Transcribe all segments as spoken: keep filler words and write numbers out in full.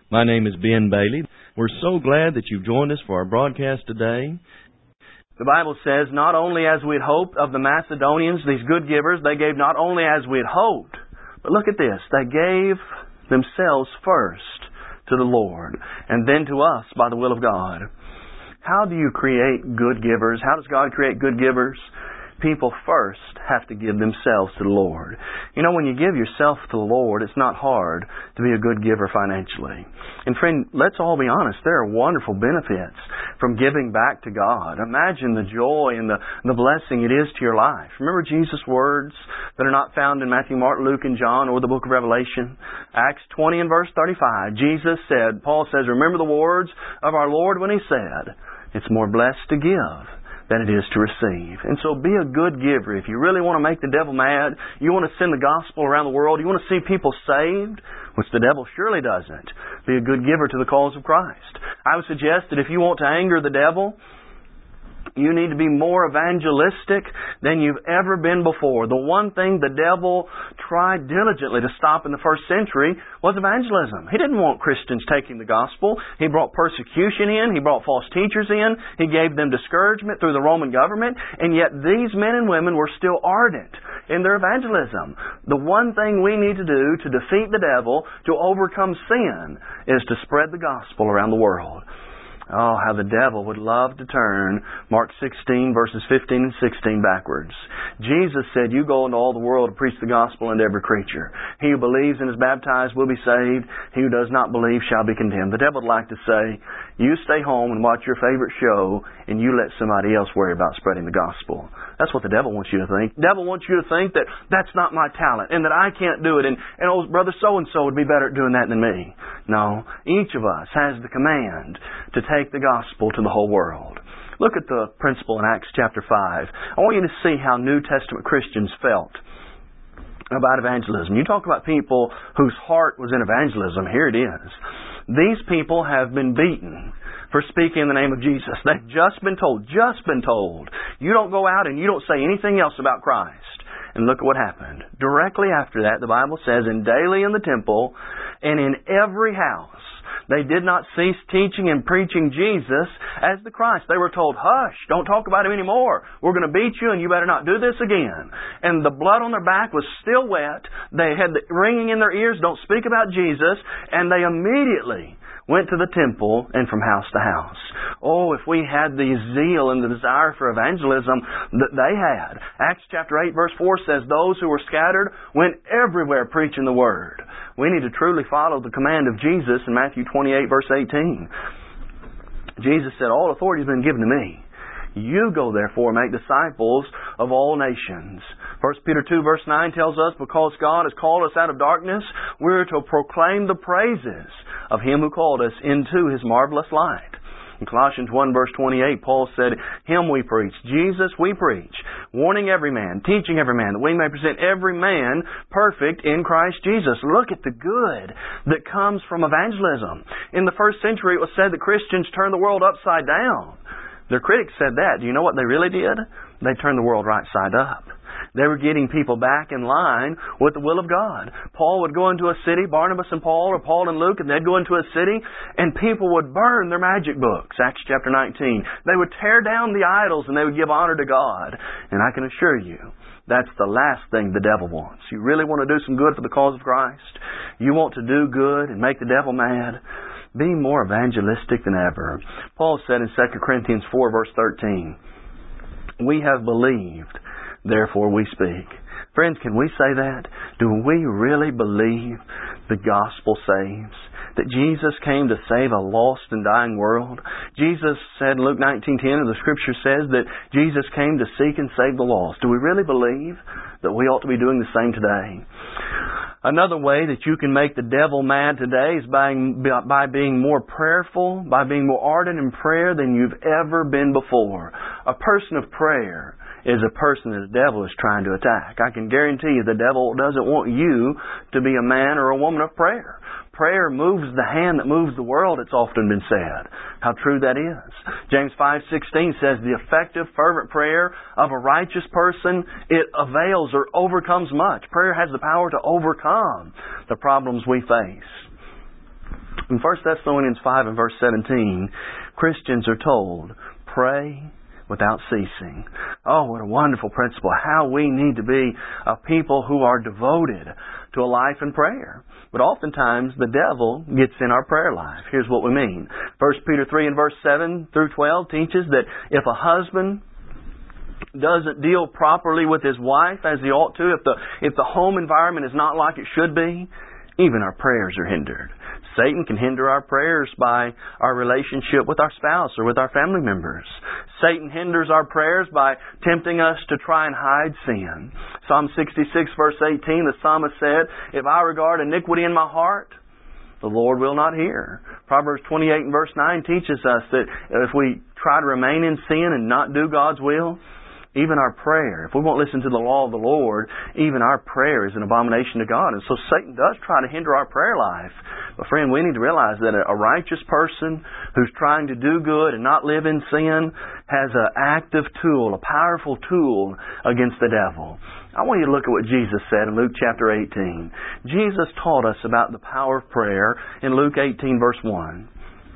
My name is Ben Bailey. We're so glad that you've joined us for our broadcast today. The Bible says, not only as we had hoped of the Macedonians, these good givers, they gave not only as we had hoped, but look at this, they gave themselves first to the Lord, and then to us by the will of God. How do you create good givers? How does God create good givers? People first have to give themselves to the Lord. You know, when you give yourself to the Lord, it's not hard to be a good giver financially. And friend, let's all be honest, there are wonderful benefits from giving back to God. Imagine the joy and the, the blessing it is to your life. Remember Jesus' words that are not found in Matthew, Mark, Luke, and John, or the book of Revelation? Acts twenty and verse thirty-five, Jesus said, Paul says, remember the words of our Lord when He said, it's more blessed to give than it is to receive. And so be a good giver. If you really want to make the devil mad, you want to send the gospel around the world, you want to see people saved, which the devil surely doesn't, be a good giver to the cause of Christ. I would suggest that if you want to anger the devil, you need to be more evangelistic than you've ever been before. The one thing the devil tried diligently to stop in the first century was evangelism. He didn't want Christians taking the gospel. He brought persecution in. He brought false teachers in. He gave them discouragement through the Roman government. And yet these men and women were still ardent in their evangelism. The one thing we need to do to defeat the devil, to overcome sin, is to spread the gospel around the world. Oh, how the devil would love to turn Mark sixteen, verses fifteen and sixteen backwards. Jesus said, you go into all the world to preach the gospel unto every creature. He who believes and is baptized will be saved. He who does not believe shall be condemned. The devil would like to say, you stay home and watch your favorite show, and you let somebody else worry about spreading the gospel. That's what the devil wants you to think. The devil wants you to think that that's not my talent, and that I can't do it, and, and oh, brother so-and-so would be better at doing that than me. No, each of us has the command to take Take the gospel to the whole world. Look at the principle in Acts chapter five. I want you to see how New Testament Christians felt about evangelism. You talk about people whose heart was in evangelism. Here it is. These people have been beaten for speaking in the name of Jesus. They've just been told, just been told, you don't go out and you don't say anything else about Christ. And look at what happened. Directly after that, the Bible says, and daily in the temple and in every house, they did not cease teaching and preaching Jesus as the Christ. They were told, hush, don't talk about Him anymore. We're going to beat you and you better not do this again. And the blood on their back was still wet. They had the ringing in their ears, don't speak about Jesus. And they immediately went to the temple and from house to house. Oh, if we had the zeal and the desire for evangelism that they had. Acts chapter eight verse four says, those who were scattered went everywhere preaching the Word. We need to truly follow the command of Jesus in Matthew twenty-eight verse eighteen. Jesus said, all authority has been given to me. You go therefore and make disciples of all nations. First Peter two verse nine tells us, because God has called us out of darkness, we're to proclaim the praises of Him who called us into His marvelous light. In Colossians one verse twenty-eight, Paul said, Him we preach, Jesus we preach, warning every man, teaching every man, that we may present every man perfect in Christ Jesus. Look at the good that comes from evangelism. In the first century, it was said that Christians turned the world upside down. Their critics said that. Do you know what they really did? They turned the world right side up. They were getting people back in line with the will of God. Paul would go into a city, Barnabas and Paul, or Paul and Luke, and they'd go into a city, and people would burn their magic books. Acts chapter nineteen. They would tear down the idols, and they would give honor to God. And I can assure you, that's the last thing the devil wants. You really want to do some good for the cause of Christ? You want to do good and make the devil mad? Be more evangelistic than ever. Paul said in Second Corinthians four verse thirteen, we have believed, therefore we speak. Friends, can we say that? Do we really believe the gospel saves? That Jesus came to save a lost and dying world? Jesus said in Luke nineteen ten, and the Scripture says that Jesus came to seek and save the lost. Do we really believe that we ought to be doing the same today? Another way that you can make the devil mad today is by, by being more prayerful, by being more ardent in prayer than you've ever been before. A person of prayer is a person that the devil is trying to attack. I can guarantee you the devil doesn't want you to be a man or a woman of prayer. Prayer moves the hand that moves the world, it's often been said. How true that is. James five sixteen says, the effective, fervent prayer of a righteous person, it avails or overcomes much. Prayer has the power to overcome the problems we face. In First Thessalonians five and verse seventeen, Christians are told, pray without ceasing. Oh, what a wonderful principle. How we need to be a people who are devoted to a life in prayer. But oftentimes the devil gets in our prayer life. Here's what we mean. First Peter three and verse seven through twelve teaches that if a husband doesn't deal properly with his wife as he ought to, if the if the home environment is not like it should be, even our prayers are hindered. Satan can hinder our prayers by our relationship with our spouse or with our family members. Satan hinders our prayers by tempting us to try and hide sin. Psalm sixty-six verse eighteen, the psalmist said, if I regard iniquity in my heart, the Lord will not hear. Proverbs twenty-eight and verse nine teaches us that if we try to remain in sin and not do God's will, even our prayer, if we won't listen to the law of the Lord, even our prayer is an abomination to God. And so Satan does try to hinder our prayer life. But friend, we need to realize that a righteous person who's trying to do good and not live in sin has an active tool, a powerful tool against the devil. I want you to look at what Jesus said in Luke chapter eighteen. Jesus taught us about the power of prayer in Luke eighteen verse one.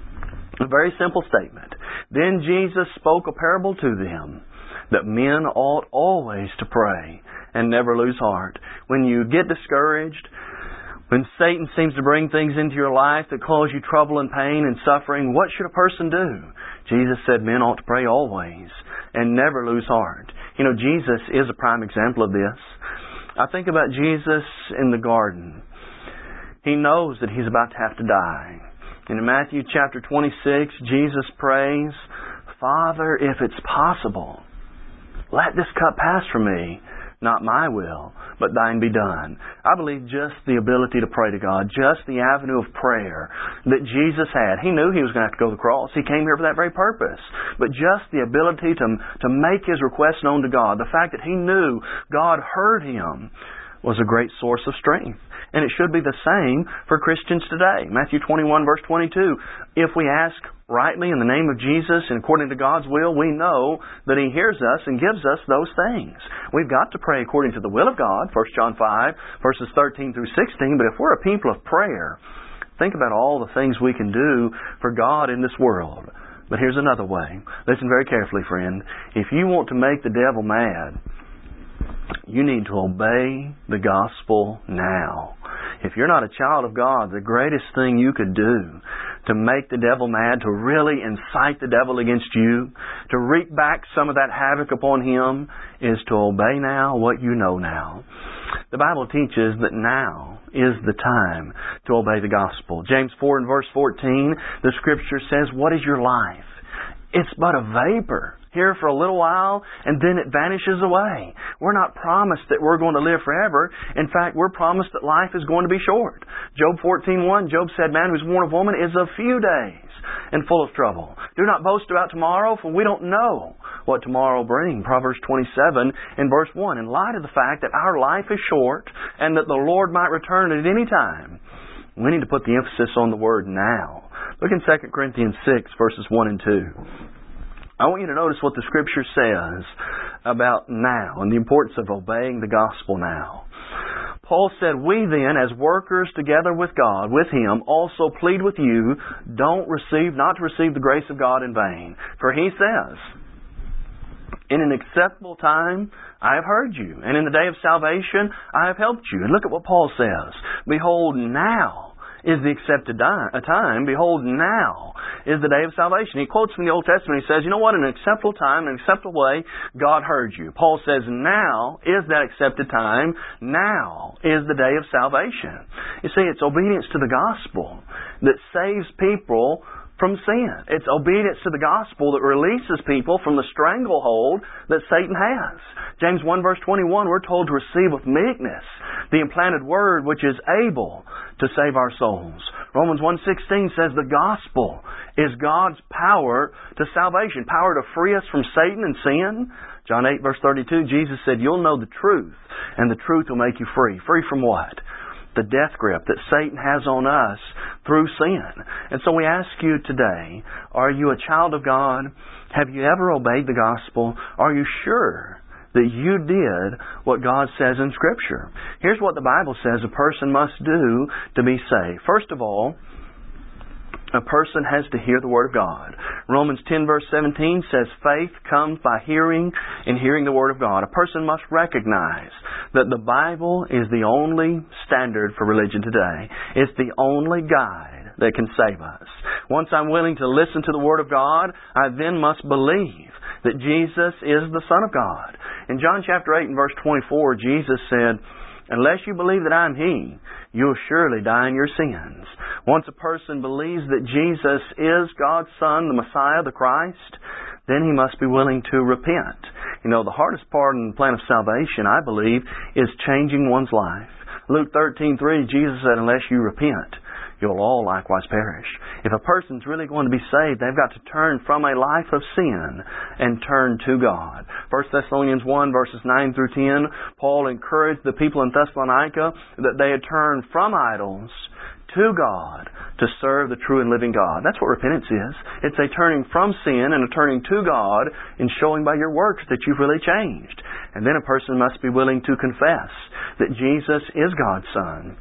A very simple statement. Then Jesus spoke a parable to them, that men ought always to pray and never lose heart. When you get discouraged, when Satan seems to bring things into your life that cause you trouble and pain and suffering, what should a person do? Jesus said men ought to pray always and never lose heart. You know, Jesus is a prime example of this. I think about Jesus in the garden. He knows that He's about to have to die. And in Matthew chapter twenty-six, Jesus prays, Father, if it's possible, let this cup pass from me. Not my will, but thine be done. I believe just the ability to pray to God, just the avenue of prayer that Jesus had. He knew He was going to have to go to the cross. He came here for that very purpose. But just the ability to, to make His request known to God, the fact that He knew God heard Him, was a great source of strength. And it should be the same for Christians today. Matthew twenty-one verse twenty-two, if we ask rightly in the name of Jesus and according to God's will, we know that He hears us and gives us those things. We've got to pray according to the will of God, First John five, verses thirteen through sixteen. But if we're a people of prayer, think about all the things we can do for God in this world. But here's another way. Listen very carefully, friend. If you want to make the devil mad, you need to obey the gospel now. If you're not a child of God, the greatest thing you could do to make the devil mad, to really incite the devil against you, to wreak back some of that havoc upon him, is to obey now what you know now. The Bible teaches that now is the time to obey the gospel. James four and verse fourteen, the Scripture says, what is your life? It's but a vapor, here for a little while, and then it vanishes away. We're not promised that we're going to live forever. In fact, we're promised that life is going to be short. Job fourteen one, Job said, man who's born of woman is of few days and full of trouble. Do not boast about tomorrow, for we don't know what tomorrow will bring. Proverbs twenty-seven and verse one. In light of the fact that our life is short and that the Lord might return at any time, we need to put the emphasis on the word now. Look in Second Corinthians six, verses one and two. I want you to notice what the Scripture says about now and the importance of obeying the gospel now. Paul said, we then, as workers together with God, with Him, also plead with you, don't receive, not to receive the grace of God in vain. For He says, in an acceptable time I have heard you, and in the day of salvation I have helped you. And look at what Paul says. Behold, now is the accepted time. Behold, now is the day of salvation. He quotes from the Old Testament. He says, you know what? In an acceptable time, in an acceptable way, God heard you. Paul says, now is that accepted time. Now is the day of salvation. You see, it's obedience to the gospel that saves people from sin. It's obedience to the gospel that releases people from the stranglehold that Satan has. James one verse twenty-one, we're told to receive with meekness the implanted word which is able to save our souls. Romans one sixteen says the gospel is God's power to salvation, power to free us from Satan and sin. John eight verse thirty-two, Jesus said, you'll know the truth, and the truth will make you free. Free from what? The death grip that Satan has on us through sin. And so we ask you today, are you a child of God? Have you ever obeyed the gospel? Are you sure that you did what God says in Scripture? Here's what the Bible says a person must do to be saved. First of all, A person has to hear the Word of God. Romans ten verse seventeen says, faith comes by hearing, and hearing the Word of God. A person must recognize that the Bible is the only standard for religion today. It's the only guide that can save us. Once I'm willing to listen to the Word of God, I then must believe that Jesus is the Son of God. In John chapter eight and verse twenty-four, Jesus said, unless you believe that I'm He, you'll surely die in your sins. Once a person believes that Jesus is God's Son, the Messiah, the Christ, then he must be willing to repent. You know, the hardest part in the plan of salvation, I believe, is changing one's life. Luke thirteen three, Jesus said, unless you repent, you'll all likewise perish. If a person's really going to be saved, they've got to turn from a life of sin and turn to God. First Thessalonians one, verses nine through ten, Paul encouraged the people in Thessalonica that they had turned from idols to God to serve the true and living God. That's what repentance is. It's a turning from sin and a turning to God and showing by your works that you've really changed. And then a person must be willing to confess that Jesus is God's Son.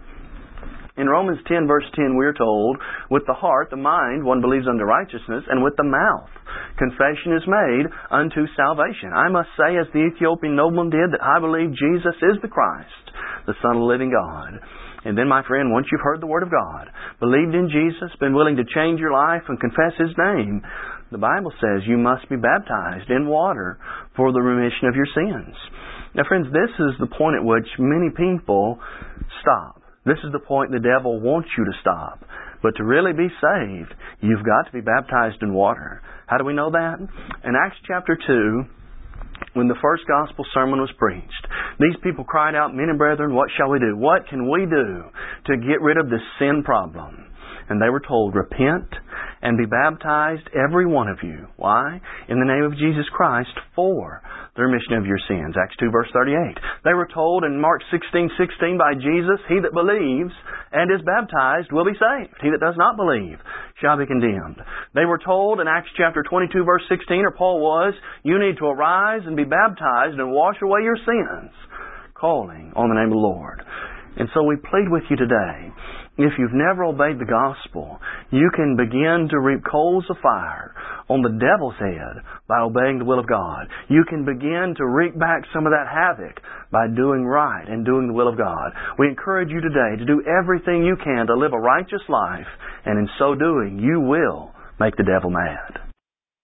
In Romans ten verse ten we are told, with the heart, the mind, one believes unto righteousness, and with the mouth, confession is made unto salvation. I must say, as the Ethiopian nobleman did, that I believe Jesus is the Christ, the Son of the living God. And then, my friend, once you've heard the Word of God, believed in Jesus, been willing to change your life and confess His name, the Bible says you must be baptized in water for the remission of your sins. Now, friends, this is the point at which many people stop. This is the point the devil wants you to stop. But to really be saved, you've got to be baptized in water. How do we know that? In Acts chapter two, when the first gospel sermon was preached, these people cried out, men and brethren, what shall we do? What can we do to get rid of this sin problem? And they were told, repent and be baptized, every one of you. Why? In the name of Jesus Christ for the remission of your sins. Acts two verse thirty-eight. They were told in Mark sixteen sixteen by Jesus, he that believes and is baptized will be saved. He that does not believe shall be condemned. They were told in Acts chapter twenty-two verse sixteen, or Paul was, you need to arise and be baptized and wash away your sins, calling on the name of the Lord. And so we plead with you today, if you've never obeyed the gospel, you can begin to reap coals of fire on the devil's head by obeying the will of God. You can begin to reap back some of that havoc by doing right and doing the will of God. We encourage you today to do everything you can to live a righteous life, and in so doing, you will make the devil mad.